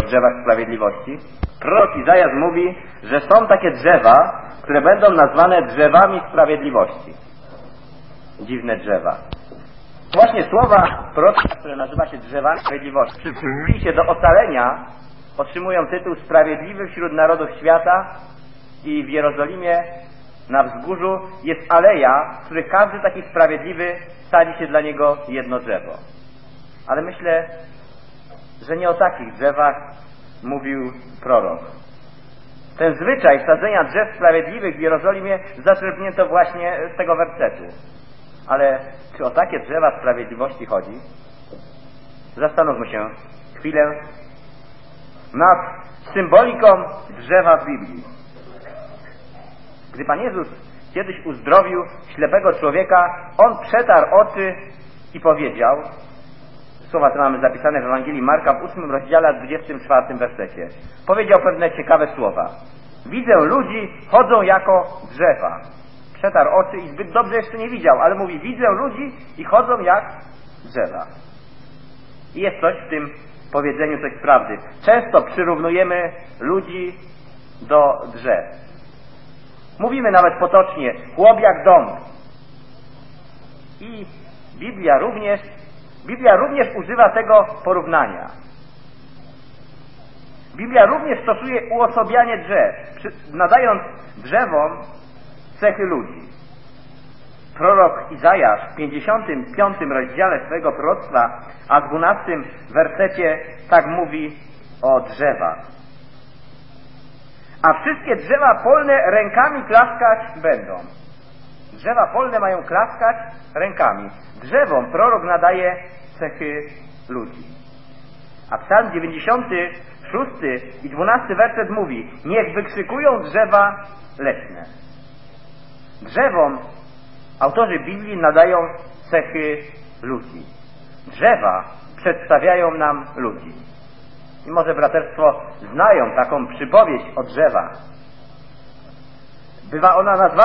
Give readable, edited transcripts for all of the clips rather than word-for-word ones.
drzewach sprawiedliwości. Prorok Izajasz mówi, że są takie drzewa, które będą nazwane drzewami sprawiedliwości. Dziwne drzewa. Właśnie słowa proroka, które nazywa się drzewami sprawiedliwości, przyczynili się do ocalenia, otrzymują tytuł Sprawiedliwy wśród narodów świata i w Jerozolimie na wzgórzu jest aleja, w której każdy taki sprawiedliwy sadzi się dla niego jedno drzewo. Ale myślę, że nie o takich drzewach mówił prorok. Ten zwyczaj sadzenia drzew sprawiedliwych w Jerozolimie zaczerpnięto właśnie z tego wersetu. Ale czy o takie drzewa sprawiedliwości chodzi? Zastanówmy się chwilę nad symboliką drzewa w Biblii. Gdy Pan Jezus kiedyś uzdrowił ślepego człowieka, On przetarł oczy i powiedział, słowa te mamy zapisane w Ewangelii Marka w 8 rozdziale, 24 wersecie. Powiedział pewne ciekawe słowa. Widzę ludzi, chodzą jako drzewa. Przetarł oczy i zbyt dobrze jeszcze nie widział, ale mówi, widzę ludzi i chodzą jak drzewa. I jest coś w tym powiedzeniu, coś prawdy. Często przyrównujemy ludzi do drzew. Mówimy nawet potocznie, chłop jak dom. I Biblia również używa tego porównania. Biblia również stosuje uosobianie drzew, nadając drzewom cechy ludzi. Prorok Izajasz w 55 rozdziale swojego proroctwa, a 12 wersecie tak mówi o drzewach. A wszystkie drzewa polne rękami klaskać będą. Drzewa polne mają klaskać rękami. Drzewom prorok nadaje cechy ludzi. A Psalm 96 i 12 werset mówi: niech wykrzykują drzewa leśne. Drzewom autorzy Biblii nadają cechy ludzi. Drzewa przedstawiają nam ludzi. I może braterstwo znają taką przypowieść o drzewach. Bywa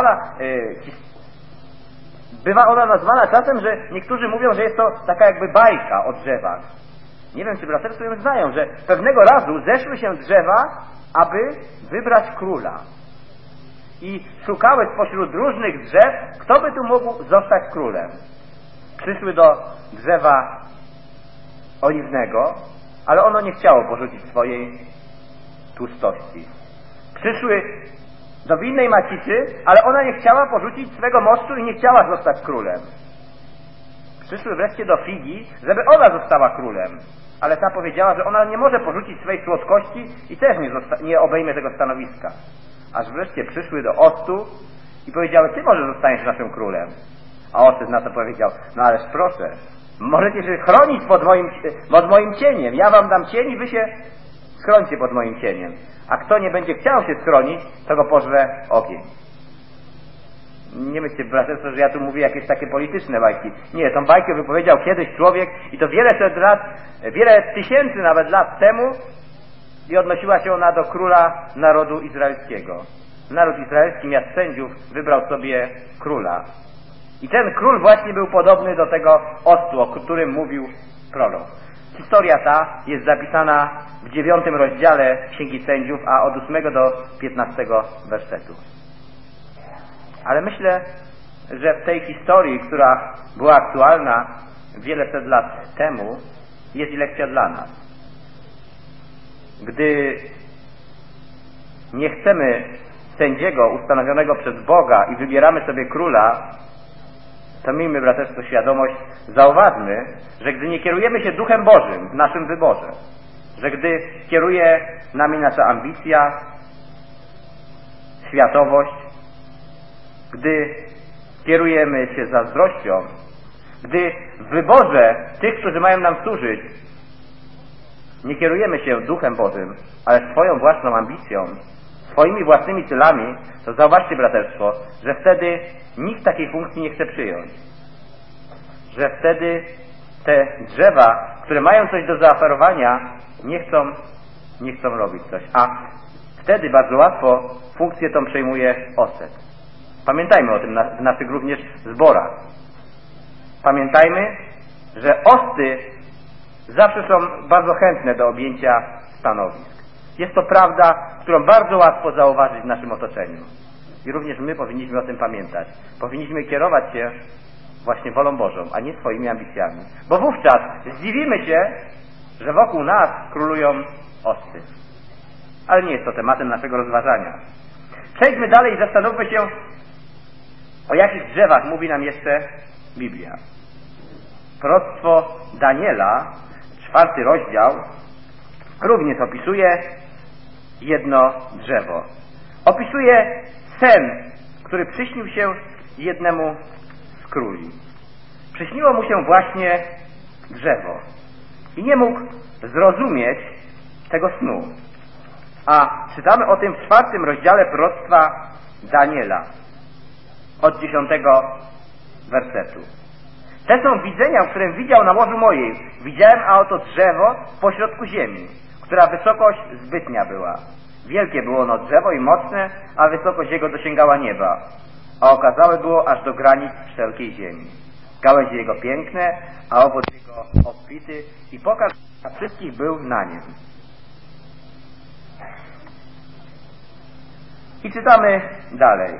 ona nazwana czasem, że niektórzy mówią, że jest to taka jakby bajka o drzewach. Nie wiem, czy braterstwo ją znają, że pewnego razu zeszły się drzewa, aby wybrać króla. I szukały spośród różnych drzew, kto by tu mógł zostać królem. Przyszły do drzewa oliwnego, ale ono nie chciało porzucić swojej tłustości. Przyszły do winnej macicy, ale ona nie chciała porzucić swego moszczu i nie chciała zostać królem. Przyszły wreszcie do figi, żeby ona została królem, ale ta powiedziała, że ona nie może porzucić swej słodkości i też nie obejmie tego stanowiska. Aż wreszcie przyszły do octu i powiedziały: ty może zostaniesz naszym królem. A ocet na to powiedział: no ależ proszę, możecie się chronić pod moim cieniem. Ja wam dam cień i wy się schrońcie pod moim cieniem. A kto nie będzie chciał się schronić, to go pożre ogień. Nie myślcie, braterstwo, że ja tu mówię jakieś takie polityczne bajki. Nie, tą bajkę wypowiedział kiedyś człowiek i to wiele tysięcy nawet lat temu i odnosiła się ona do króla narodu izraelskiego. Naród izraelski, miast sędziów, wybrał sobie króla. I ten król właśnie był podobny do tego octu, o którym mówił prorok. Historia ta jest zapisana w 9 rozdziale Księgi Sędziów, a od 8 do 15 wersetu. Ale myślę, że w tej historii, która była aktualna wiele set lat temu, jest i lekcja dla nas. Gdy nie chcemy sędziego ustanowionego przez Boga i wybieramy sobie króla, to miejmy, braterstwo, świadomość, zauważmy, że gdy nie kierujemy się Duchem Bożym w naszym wyborze, że gdy kieruje nami nasza ambicja, światowość, gdy kierujemy się zazdrością, gdy w wyborze tych, którzy mają nam służyć, nie kierujemy się Duchem Bożym, ale swoją własną ambicją, swoimi własnymi celami, to zauważcie, braterstwo, że wtedy nikt takiej funkcji nie chce przyjąć. Że wtedy te drzewa, które mają coś do zaoferowania, nie chcą robić coś. A wtedy bardzo łatwo funkcję tą przejmuje ocet. Pamiętajmy o tym w naszych również zborach. Pamiętajmy, że osty zawsze są bardzo chętne do objęcia stanowisk. Jest to prawda, którą bardzo łatwo zauważyć w naszym otoczeniu. I również my powinniśmy o tym pamiętać. Powinniśmy kierować się właśnie wolą Bożą, a nie swoimi ambicjami. Bo wówczas zdziwimy się, że wokół nas królują oscy. Ale nie jest to tematem naszego rozważania. Przejdźmy dalej i zastanówmy się, o jakich drzewach mówi nam jeszcze Biblia. Proroctwo Daniela, 4 rozdział, również opisuje jedno drzewo. Opisuje sen, który przyśnił się jednemu z króli. Przyśniło mu się właśnie drzewo i nie mógł zrozumieć tego snu. A czytamy o tym w 4 rozdziale proroctwa Daniela od 10 wersetu. Te są widzenia, które widział na łożu mojej. Widziałem, a oto drzewo pośrodku ziemi, która wysokość zbytnia była. Wielkie było ono drzewo i mocne, a wysokość jego dosięgała nieba, a okazałe było aż do granic wszelkiej ziemi. Gałęzie jego piękne, a owoc jego obfity i pokaz dla wszystkich był na nim. I czytamy dalej.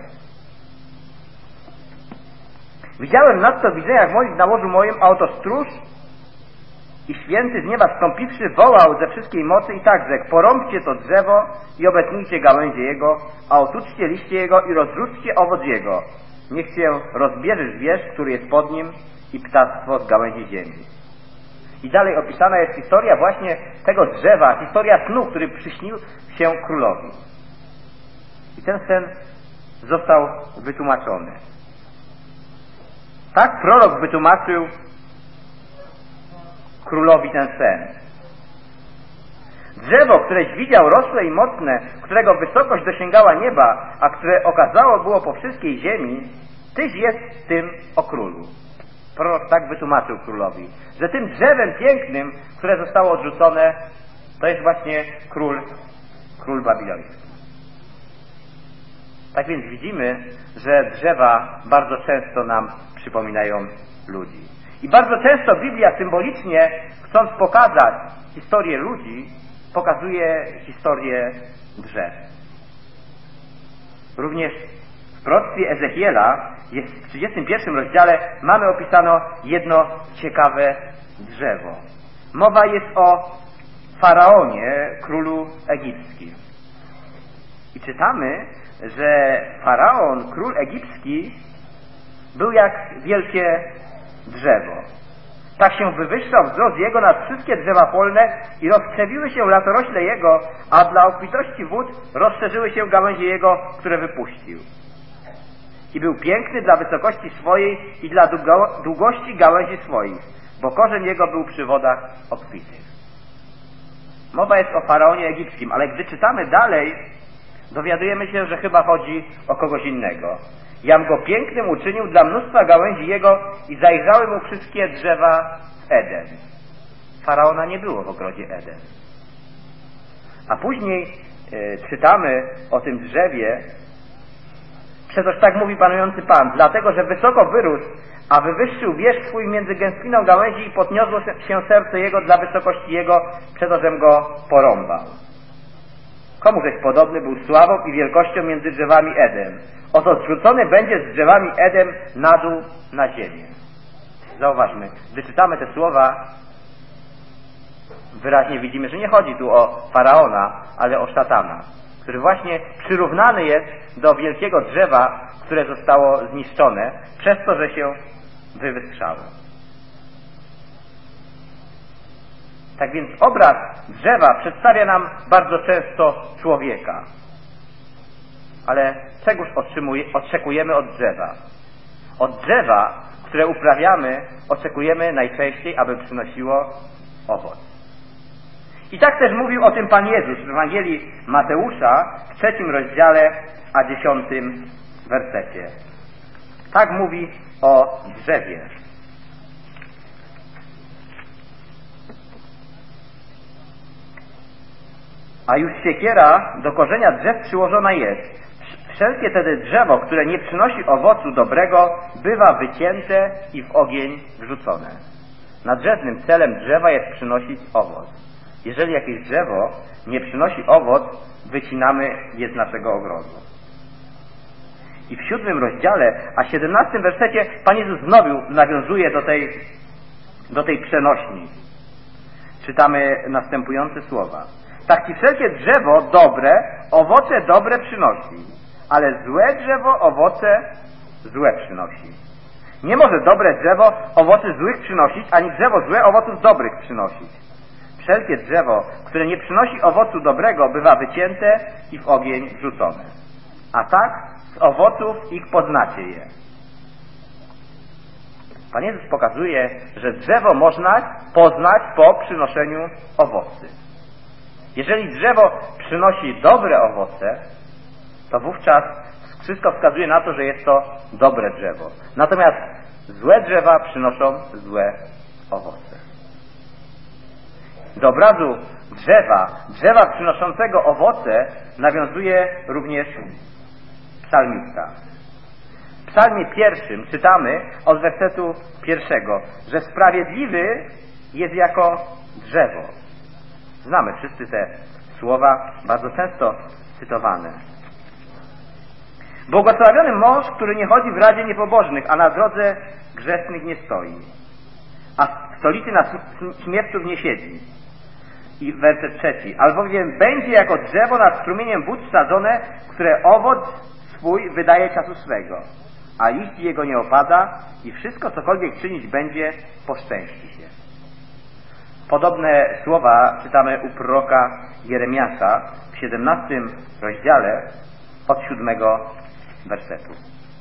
Widziałem nadto w widzeniach moich na łożu moim, a oto stróż i święty z nieba stąpiwszy wołał ze wszystkiej mocy i tak rzekł: porąbcie to drzewo i obetnijcie gałęzie jego, a otuczcie liście jego i rozrzućcie owoc jego. Niech się rozbierze zwierz, który jest pod nim, i ptactwo z gałęzi ziemi. I dalej opisana jest historia właśnie tego drzewa, historia snu, który przyśnił się królowi. I ten sen został wytłumaczony. Tak prorok wytłumaczył królowi ten sen. Drzewo, któreś widział, rosłe i mocne, którego wysokość dosięgała nieba, a które okazało było po wszystkiej ziemi, tyś jest tym o królu. Prorok tak wytłumaczył królowi, że tym drzewem pięknym, które zostało odrzucone, to jest właśnie król babiloński. Tak więc widzimy, że drzewa bardzo często nam przypominają ludzi. I bardzo często Biblia symbolicznie, chcąc pokazać historię ludzi, pokazuje historię drzew. Również w proroctwie Ezechiela, w 31 rozdziale, mamy opisano jedno ciekawe drzewo. Mowa jest o Faraonie, królu egipskim. I czytamy, że Faraon, król egipski, był jak wielkie drzewo. Tak się wywyższał wzrost jego nad wszystkie drzewa polne i rozkrzewiły się latorośle jego, a dla obfitości wód rozszerzyły się gałęzie jego, które wypuścił. I był piękny dla wysokości swojej i dla długości gałęzi swoich, bo korzeń jego był przy wodach obfitych. Mowa jest o Faraonie egipskim, ale gdy czytamy dalej, dowiadujemy się, że chyba chodzi o kogoś innego. Jam go pięknym uczynił dla mnóstwa gałęzi jego i zajrzały mu wszystkie drzewa w Eden. Faraona nie było w ogrodzie Eden. A później czytamy o tym drzewie: przetoż tak mówi panujący Pan, dlatego, że wysoko wyrósł, a wywyższył wierzch swój między gęstwiną gałęzi i podniosło się serce jego dla wysokości jego, przetożem go porąbał. Komu żeś podobny był sławą i wielkością między drzewami Eden? Oto zrzucony będzie z drzewami Eden na dół na ziemię. Zauważmy, gdy czytamy te słowa, wyraźnie widzimy, że nie chodzi tu o Faraona, ale o szatana, który właśnie przyrównany jest do wielkiego drzewa, które zostało zniszczone przez to, że się wywystrzało. Tak więc obraz drzewa przedstawia nam bardzo często człowieka. Ale czegoż oczekujemy od drzewa? Od drzewa, które uprawiamy, oczekujemy najczęściej, aby przynosiło owoc. I tak też mówił o tym Pan Jezus w Ewangelii Mateusza w 3 rozdziale, a 10 wersecie. Tak mówi o drzewie. A już siekiera do korzenia drzew przyłożona jest. Wszelkie tedy drzewo, które nie przynosi owocu dobrego, bywa wycięte i w ogień wrzucone. Nadrzędnym celem drzewa jest przynosić owoc. Jeżeli jakieś drzewo nie przynosi owoc, wycinamy je z naszego ogrodu. I w 7 rozdziale, a 17 wersecie Pan Jezus znowu nawiązuje do tej przenośni. Czytamy następujące słowa. Tak ci wszelkie drzewo dobre, owoce dobre przynosi, ale złe drzewo owoce złe przynosi. Nie może dobre drzewo owocy złych przynosić, ani drzewo złe owoców dobrych przynosić. Wszelkie drzewo, które nie przynosi owocu dobrego, bywa wycięte i w ogień wrzucone. A tak z owoców ich poznacie je. Pan Jezus pokazuje, że drzewo można poznać po przynoszeniu owocy. Jeżeli drzewo przynosi dobre owoce, to wówczas wszystko wskazuje na to, że jest to dobre drzewo. Natomiast złe drzewa przynoszą złe owoce. Do obrazu drzewa przynoszącego owoce nawiązuje również psalmista. W psalmie 1 czytamy od wersetu 1, że sprawiedliwy jest jako drzewo. Znamy wszyscy te słowa, bardzo często cytowane. Błogosławiony mąż, który nie chodzi w radzie niepobożnych, a na drodze grzesznych nie stoi, a w stolicy na śmierców nie siedzi. I werset 3. Albowiem będzie jako drzewo nad strumieniem wód wsadzone, które owoc swój wydaje czasu swego, a liść jego nie opada i wszystko, cokolwiek czynić będzie, poszczęści się. Podobne słowa czytamy u proroka Jeremiasza w 17 rozdziale od 7 wersetu.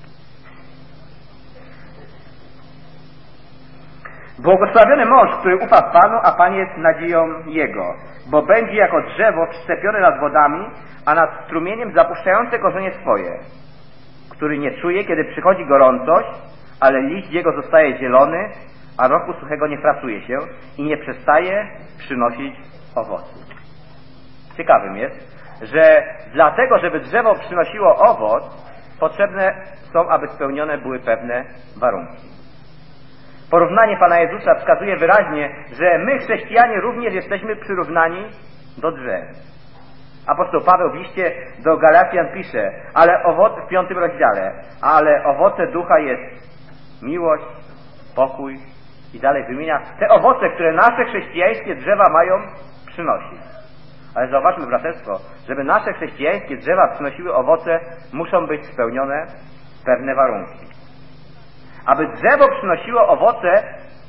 Błogosławiony mąż, który ufa Panu, a Pan jest nadzieją jego, bo będzie jako drzewo wszczepione nad wodami, a nad strumieniem zapuszczające korzenie swoje, który nie czuje, kiedy przychodzi gorącość, ale liść jego zostaje zielony, a roku suchego nie pracuje się i nie przestaje przynosić owocu. Ciekawym jest, że dlatego, żeby drzewo przynosiło owoc, potrzebne są, aby spełnione były pewne warunki. Porównanie Pana Jezusa wskazuje wyraźnie, że my, chrześcijanie, również jesteśmy przyrównani do drzew. Apostoł Paweł w liście do Galacjan pisze, w 5 rozdziale, ale owoce ducha jest miłość, pokój i dalej wymienia te owoce, które nasze chrześcijańskie drzewa mają przynosić. Ale zauważmy, braterstwo, żeby nasze chrześcijańskie drzewa przynosiły owoce, muszą być spełnione pewne warunki. Aby drzewo przynosiło owoce,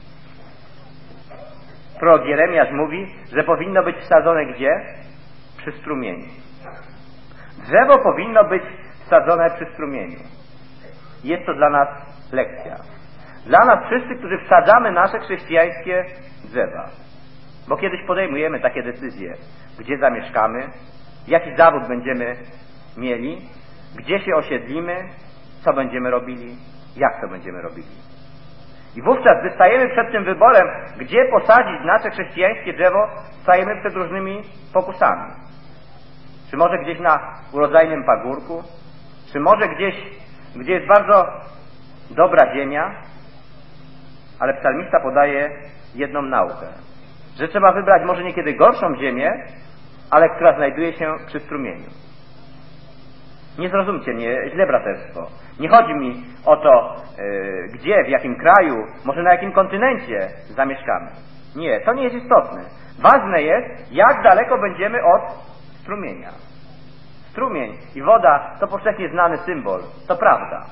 prorok Jeremiasz mówi, że powinno być wsadzone gdzie? Przy strumieniu. Drzewo powinno być wsadzone przy strumieniu. Jest to dla nas lekcja. Dla nas wszyscy, którzy wsadzamy nasze chrześcijańskie drzewa. Bo kiedyś podejmujemy takie decyzje, gdzie zamieszkamy, jaki zawód będziemy mieli, gdzie się osiedlimy, co będziemy robili, jak to będziemy robili. I wówczas, gdy stajemy przed tym wyborem, gdzie posadzić nasze chrześcijańskie drzewo, stajemy przed różnymi pokusami. Czy może gdzieś na urodzajnym pagórku, czy może gdzieś, gdzie jest bardzo dobra ziemia, ale psalmista podaje jedną naukę, że trzeba wybrać może niekiedy gorszą ziemię, ale która znajduje się przy strumieniu. Nie zrozumcie mnie źle, braterstwo. Nie chodzi mi o to, gdzie, w jakim kraju, może na jakim kontynencie zamieszkamy. Nie, to nie jest istotne. Ważne jest, jak daleko będziemy od strumienia. Strumień i woda to powszechnie znany symbol, to prawda.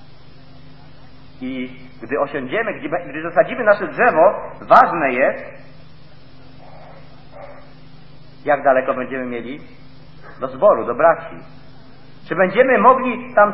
I gdy osiądziemy, gdy zasadzimy nasze drzewo, ważne jest, jak daleko będziemy mieli do zboru, do braci. Czy będziemy mogli tam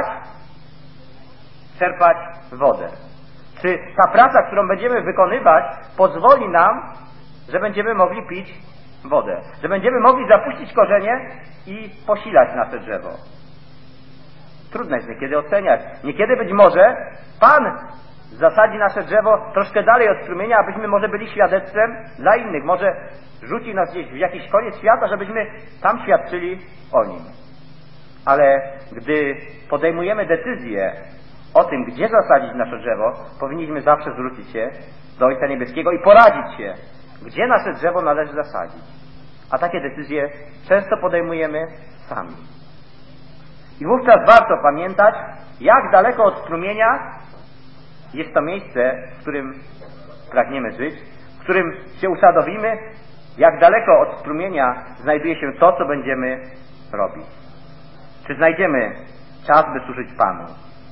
czerpać wodę? Czy ta praca, którą będziemy wykonywać, pozwoli nam, że będziemy mogli pić wodę? Że będziemy mogli zapuścić korzenie i posilać nasze drzewo? Trudno jest niekiedy oceniać. Niekiedy być może Pan zasadzi nasze drzewo troszkę dalej od strumienia, abyśmy może byli świadectwem dla innych. Może rzuci nas gdzieś w jakiś koniec świata, żebyśmy tam świadczyli o Nim. Ale gdy podejmujemy decyzję, o tym, gdzie zasadzić nasze drzewo, powinniśmy zawsze zwrócić się do Ojca Niebieskiego i poradzić się, gdzie nasze drzewo należy zasadzić. A takie decyzje często podejmujemy sami. I wówczas warto pamiętać, jak daleko od strumienia jest to miejsce, w którym pragniemy żyć, w którym się usadowimy, jak daleko od strumienia znajduje się to, co będziemy robić. Czy znajdziemy czas, by służyć Panu?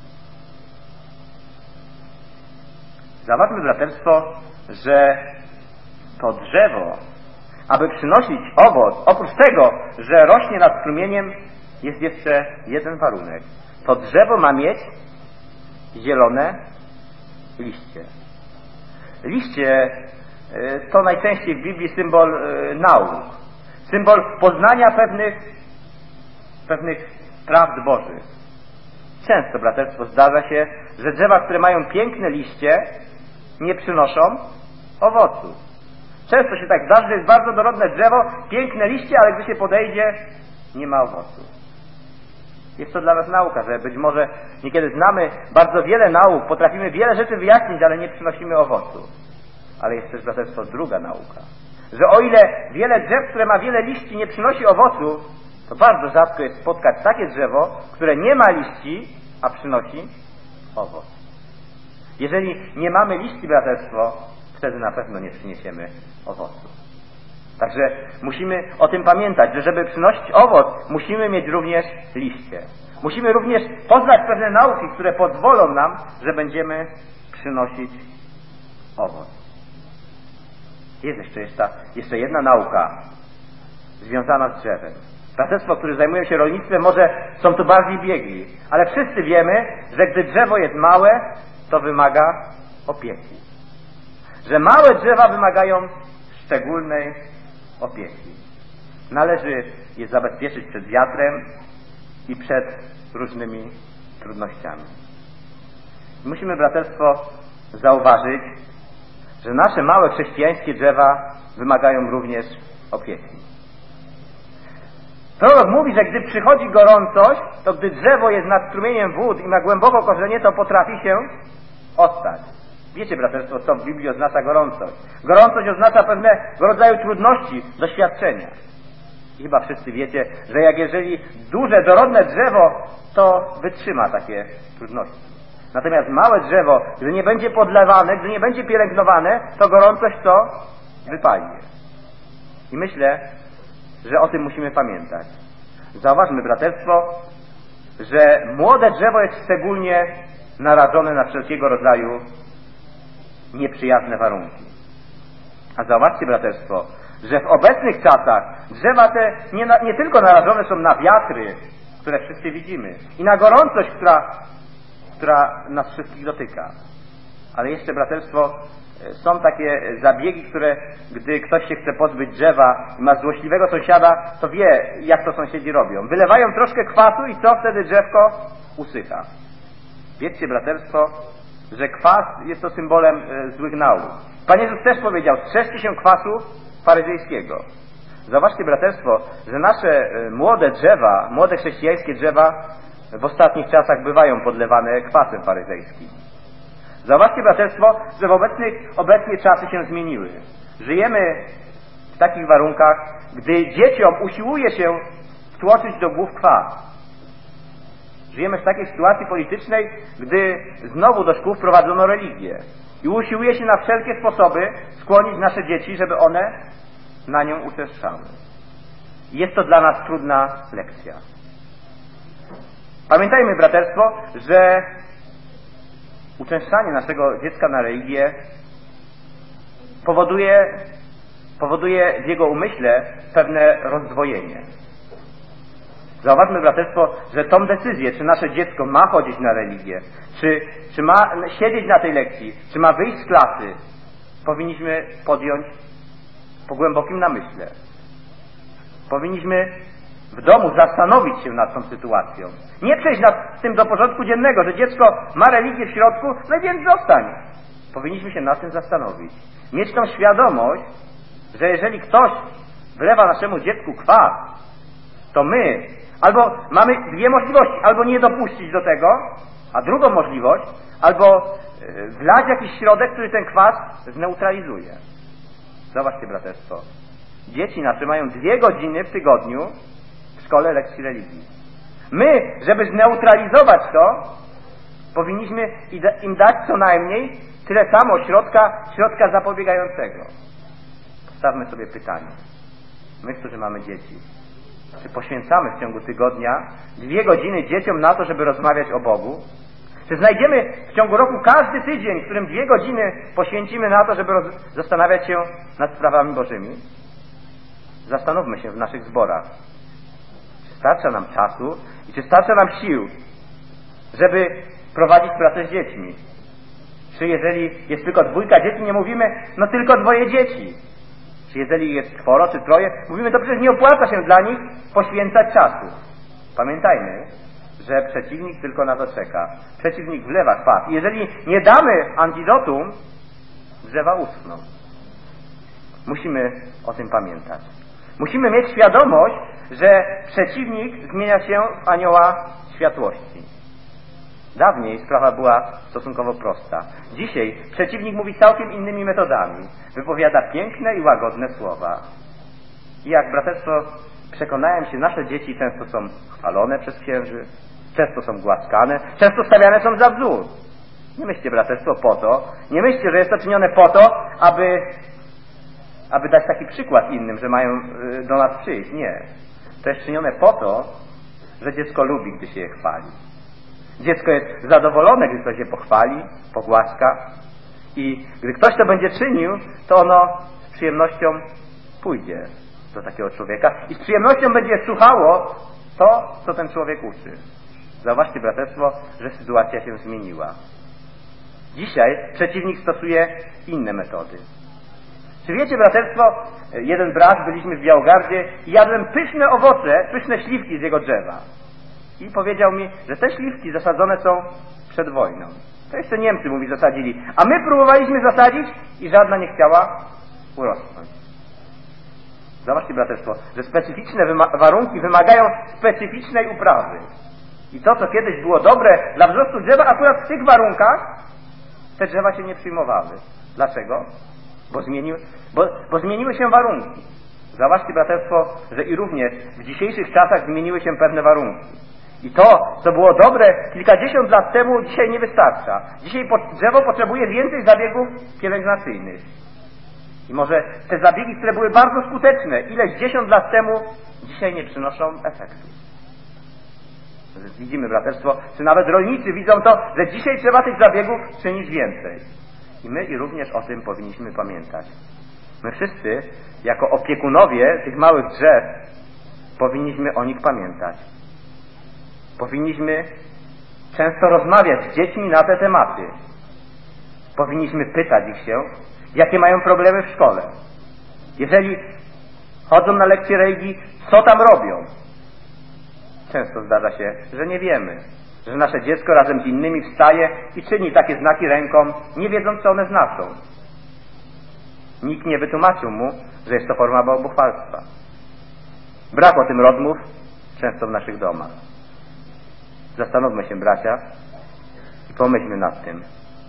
Zauważmy, braterstwo, że to drzewo, aby przynosić owoc, oprócz tego, że rośnie nad strumieniem, jest jeszcze jeden warunek. To drzewo ma mieć zielone liście. Liście to najczęściej w Biblii symbol nauk. Symbol poznania pewnych prawd Bożych. Często, braterstwo, zdarza się, że drzewa, które mają piękne liście, nie przynoszą owocu. Często się tak zdarzy, że jest bardzo dorodne drzewo, piękne liście, ale gdy się podejdzie, nie ma owocu. Jest to dla nas nauka, że być może niekiedy znamy bardzo wiele nauk, potrafimy wiele rzeczy wyjaśnić, ale nie przynosimy owocu. Ale jest też, braterstwo, druga nauka. Że o ile wiele drzew, które ma wiele liści, nie przynosi owocu, to bardzo rzadko jest spotkać takie drzewo, które nie ma liści, a przynosi owoc. Jeżeli nie mamy liści, braterstwo, wtedy na pewno nie przyniesiemy owocu. Także musimy o tym pamiętać, że żeby przynosić owoc, musimy mieć również liście. Musimy również poznać pewne nauki, które pozwolą nam, że będziemy przynosić owoc. Jest jeszcze jedna nauka związana z drzewem. Braterstwo, które zajmują się rolnictwem, może są tu bardziej biegli, ale wszyscy wiemy, że gdy drzewo jest małe, to wymaga opieki. Że małe drzewa wymagają szczególnej opieki. Należy je zabezpieczyć przed wiatrem i przed różnymi trudnościami. Musimy, braterstwo, zauważyć, że nasze małe chrześcijańskie drzewa wymagają również opieki. Prorok mówi, że gdy przychodzi gorącość, to gdy drzewo jest nad strumieniem wód i ma głęboko korzenie, to potrafi się ostać. Wiecie, braterstwo, co w Biblii oznacza gorącość. Gorącość oznacza pewnego rodzaju trudności, doświadczenia. I chyba wszyscy wiecie, że jeżeli duże, dorodne drzewo, to wytrzyma takie trudności. Natomiast małe drzewo, gdy nie będzie podlewane, gdy nie będzie pielęgnowane, to gorącość to wypali je. I myślę, że o tym musimy pamiętać. Zauważmy, braterstwo, że młode drzewo jest szczególnie narażone na wszelkiego rodzaju nieprzyjazne warunki. A zauważcie, braterstwo, że w obecnych czasach drzewa te nie tylko narażone są na wiatry, które wszyscy widzimy, i na gorącość, która nas wszystkich dotyka. Ale jeszcze, braterstwo, są takie zabiegi, które, gdy ktoś się chce pozbyć drzewa i ma złośliwego sąsiada, to wie, jak to sąsiedzi robią. Wylewają troszkę kwasu i co? Wtedy drzewko usycha. Wiedzcie, braterstwo, że kwas jest to symbolem złych nauk. Pan Jezus też powiedział, strzeżcie się kwasu faryzejskiego. Zobaczcie, braterstwo, że nasze młode drzewa, młode chrześcijańskie drzewa w ostatnich czasach bywają podlewane kwasem faryzejskim. Zobaczcie, braterstwo, że obecnie czasy się zmieniły. Żyjemy w takich warunkach, gdy dzieciom usiłuje się wtłoczyć do głów kwas. Żyjemy w takiej sytuacji politycznej, gdy znowu do szkół wprowadzono religię i usiłuje się na wszelkie sposoby skłonić nasze dzieci, żeby one na nią uczęszczały. Jest to dla nas trudna lekcja. Pamiętajmy, braterstwo, że uczęszczanie naszego dziecka na religię powoduje w jego umyśle pewne rozdwojenie. Zauważmy, braterstwo, że tą decyzję, czy nasze dziecko ma chodzić na religię, czy ma siedzieć na tej lekcji, czy ma wyjść z klasy, powinniśmy podjąć po głębokim namyśle. Powinniśmy w domu zastanowić się nad tą sytuacją. Nie przejść nad tym do porządku dziennego, że dziecko ma religię w środku, no więc zostań. Powinniśmy się nad tym zastanowić. Mieć tą świadomość, że jeżeli ktoś wlewa naszemu dziecku kwas, to my albo mamy dwie możliwości, albo nie dopuścić do tego, A drugą możliwość, albo wlać jakiś środek, który ten kwas zneutralizuje. Zobaczcie, braterstwo. Dzieci nasze mają 2 godziny w tygodniu w szkole lekcji religii. My, żeby zneutralizować to, powinniśmy im dać co najmniej tyle samo środka zapobiegającego. Postawmy sobie pytanie. My, którzy mamy dzieci, czy poświęcamy w ciągu tygodnia 2 godziny dzieciom na to, żeby rozmawiać o Bogu? Czy znajdziemy w ciągu roku każdy tydzień, w którym 2 godziny poświęcimy na to, żeby zastanawiać się nad sprawami Bożymi? Zastanówmy się w naszych zborach. Czy starcza nam czasu i czy starcza nam sił, żeby prowadzić pracę z dziećmi? Czy jeżeli jest tylko 2 dzieci, nie mówimy, no tylko 2 dzieci? Czy jeżeli jest 2 czy 3, mówimy, to przecież nie opłaca się dla nich poświęcać czasu. Pamiętajmy, że przeciwnik tylko na to czeka. Przeciwnik wlewa kwas. I jeżeli nie damy antidotum, drzewa uschną. Musimy o tym pamiętać. Musimy mieć świadomość, że przeciwnik zmienia się w anioła światłości. Dawniej sprawa była stosunkowo prosta. Dzisiaj przeciwnik mówi całkiem innymi metodami. Wypowiada piękne i łagodne słowa. I jak braterstwo przekonałem się, nasze dzieci często są chwalone przez księży, często są głaskane, często stawiane są za wzór. Nie myślcie, braterstwo, po to, nie myślcie, że jest to czynione po to, aby dać taki przykład innym, że mają do nas przyjść. Nie. To jest czynione po to, że dziecko lubi, gdy się je chwali. Dziecko jest zadowolone, gdy ktoś je pochwali, pogłaska. I gdy ktoś to będzie czynił, to ono z przyjemnością pójdzie do takiego człowieka i z przyjemnością będzie słuchało to, co ten człowiek uczy. Zauważcie, braterstwo, że sytuacja się zmieniła. Dzisiaj przeciwnik stosuje inne metody. Czy wiecie, braterstwo, jeden brat, byliśmy w Białogardzie i jadłem pyszne owoce, pyszne śliwki z jego drzewa. I powiedział mi, że te śliwki zasadzone są przed wojną. To jeszcze Niemcy, mówi, zasadzili. A my próbowaliśmy zasadzić i żadna nie chciała urosnąć. Zobaczcie, braterstwo, że specyficzne warunki wymagają specyficznej uprawy. I to, co kiedyś było dobre dla wzrostu drzewa, akurat w tych warunkach te drzewa się nie przyjmowały. Dlaczego? Bo zmieniły się warunki. Zauważcie, braterstwo, że i również w dzisiejszych czasach zmieniły się pewne warunki. I to, co było dobre kilkadziesiąt lat temu, dzisiaj nie wystarcza. Dzisiaj drzewo potrzebuje więcej zabiegów pielęgnacyjnych. I może te zabiegi, które były bardzo skuteczne ileś 10 lat temu, dzisiaj nie przynoszą efektu. Widzimy, braterstwo, czy nawet rolnicy widzą to, że dzisiaj trzeba tych zabiegów czynić więcej. I my i również o tym powinniśmy pamiętać. My wszyscy, jako opiekunowie tych małych drzew, powinniśmy o nich pamiętać. Powinniśmy często rozmawiać z dziećmi na te tematy. Powinniśmy pytać ich się, jakie mają problemy w szkole. Jeżeli chodzą na lekcje religii, co tam robią? Często zdarza się, że nie wiemy, że nasze dziecko razem z innymi wstaje i czyni takie znaki ręką, nie wiedząc, co one znaczą. Nikt nie wytłumaczył mu, że jest to forma bałwochwalstwa. Brak o tym rozmów często w naszych domach. Zastanówmy się, bracia, i pomyślmy nad tym,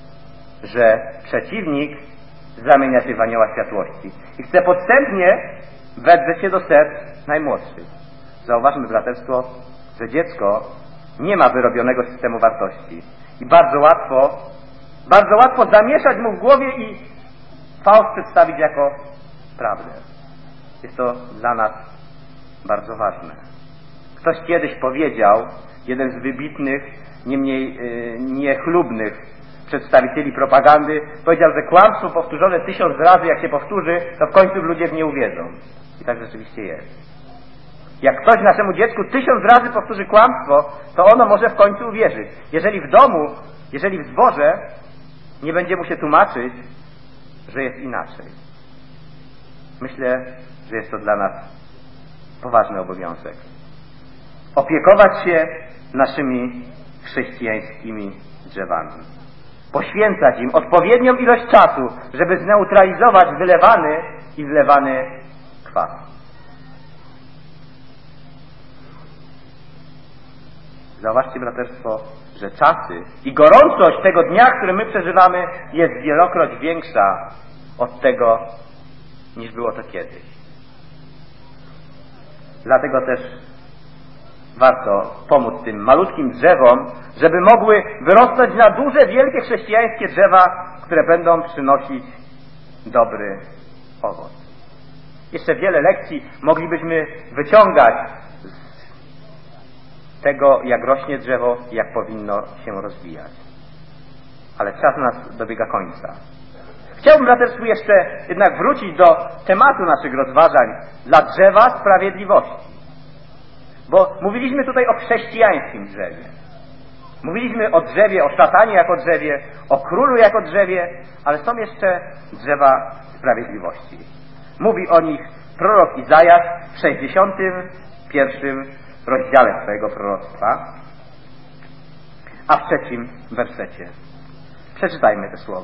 że przeciwnik zamienia się w anioła światłości i chce podstępnie wedrzeć się do serc najmłodszych. Zauważmy, braterstwo, że dziecko nie ma wyrobionego systemu wartości i bardzo łatwo zamieszać mu w głowie i fałsz przedstawić jako prawdę. Jest to dla nas bardzo ważne. Ktoś kiedyś powiedział, jeden z wybitnych, niemniej niechlubnych przedstawicieli propagandy, powiedział, że kłamstwo powtórzone 1000 razy, jak się powtórzy, to w końcu ludzie w nie uwierzą. I tak rzeczywiście jest. Jak ktoś naszemu dziecku 1000 razy powtórzy kłamstwo, to ono może w końcu uwierzyć. Jeżeli w domu, jeżeli w zborze nie będzie mu się tłumaczyć, że jest inaczej. Myślę, że jest to dla nas poważny obowiązek. Opiekować się naszymi chrześcijańskimi drzewami. Poświęcać im odpowiednią ilość czasu, żeby zneutralizować wylewany i wlewany kwas. Zauważcie, braterstwo, że czasy i gorącość tego dnia, który my przeżywamy, jest wielokroć większa od tego, niż było to kiedyś. Dlatego też warto pomóc tym malutkim drzewom, żeby mogły wyrosnąć na duże, wielkie chrześcijańskie drzewa, które będą przynosić dobry owoc. Jeszcze wiele lekcji moglibyśmy wyciągać z tego, jak rośnie drzewo i jak powinno się rozwijać. Ale czas nas dobiega końca. Chciałbym, braterstwu, jeszcze jednak wrócić do tematu naszych rozważań dla drzewa sprawiedliwości. Bo mówiliśmy tutaj o chrześcijańskim drzewie. Mówiliśmy o drzewie, o szatanie jako drzewie, o królu jako drzewie, ale są jeszcze drzewa sprawiedliwości. Mówi o nich prorok Izajasz w 61 rozdziale swojego proroctwa, a w 3 wersecie. Przeczytajmy te słowa.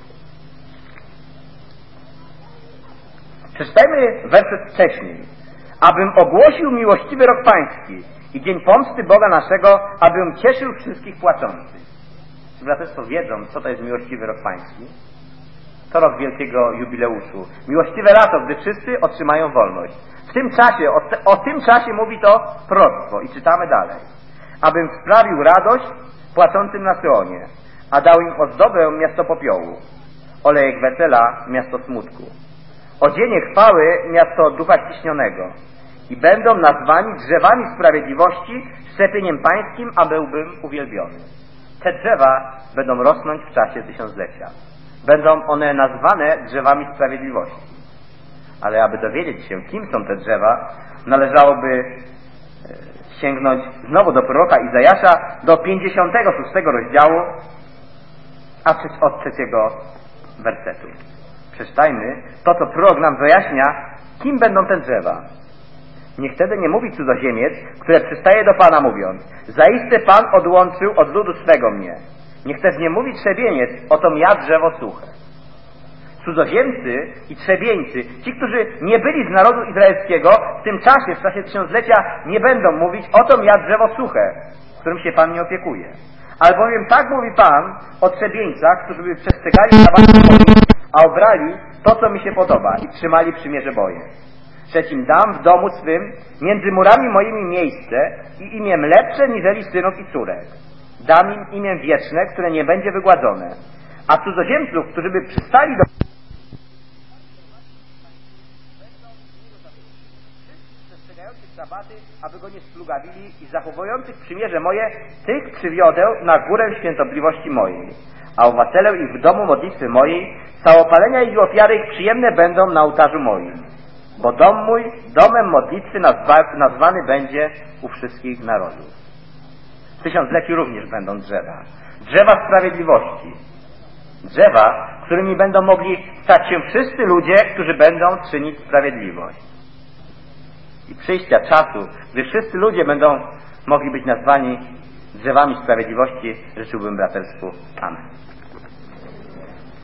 Przeczytajmy werset wcześniej. Abym ogłosił miłościwy rok pański i dzień pomsty Boga naszego, abym cieszył wszystkich płaczących. Czy braterstwo wiedzą, co to jest miłościwy rok pański? To rok wielkiego jubileuszu. Miłościwe lato, gdy wszyscy otrzymają wolność. W tym czasie, o tym czasie mówi to proroctwo i czytamy dalej. Abym sprawił radość płaczącym na Syonie, a dał im ozdobę miasto popiołu, olejek wesela miasto smutku, odzienie chwały miasto ducha ciśnionego i będą nazwani drzewami sprawiedliwości, szczepieniem pańskim, a byłbym uwielbiony. Te drzewa będą rosnąć w czasie tysiąclecia. Będą one nazwane drzewami sprawiedliwości. Ale aby dowiedzieć się, kim są te drzewa, należałoby sięgnąć znowu do proroka Izajasza, do 56 rozdziału, a od 3 wersetu. Przeczytajmy to, co prorok nam wyjaśnia, kim będą te drzewa. Niech wtedy nie mówi cudzoziemiec, które przystaje do Pana, mówiąc: zaiste Pan odłączył od ludu swego mnie. Niech też nie mówi trzebieniec: otom ja drzewo suche. Cudzoziemcy i trzebieńcy, ci, którzy nie byli z narodu izraelskiego, w czasie tysiąclecia nie będą mówić: otom ja drzewo suche, którym się Pan nie opiekuje. Albowiem tak mówi Pan o trzebieńcach, którzy by przestrzegali prawa moich, a obrali to, co mi się podoba i trzymali przymierze moje. Przecim dam w domu swym między murami moimi miejsce i imię lepsze niżeli synów i córek. Dam im imię wieczne, które nie będzie wygładzone. A cudzoziemców, którzy by przystali do przestrzegających sabaty, aby go nie splugawili i zachowujących przymierze moje, tych przywiodę na górę świętobliwości mojej. A obywatele ich w domu modlitwy mojej, całopalenia i ofiary ich przyjemne będą na ołtarzu moim. Bo dom mój domem modlitwy nazwany będzie u wszystkich narodów. W tysiącleciu również będą drzewa. Drzewa sprawiedliwości. Drzewa, którymi będą mogli stać się wszyscy ludzie, którzy będą czynić sprawiedliwość. I przyjścia czasu, gdy wszyscy ludzie będą mogli być nazwani drzewami sprawiedliwości, życzyłbym braterstwu. Amen.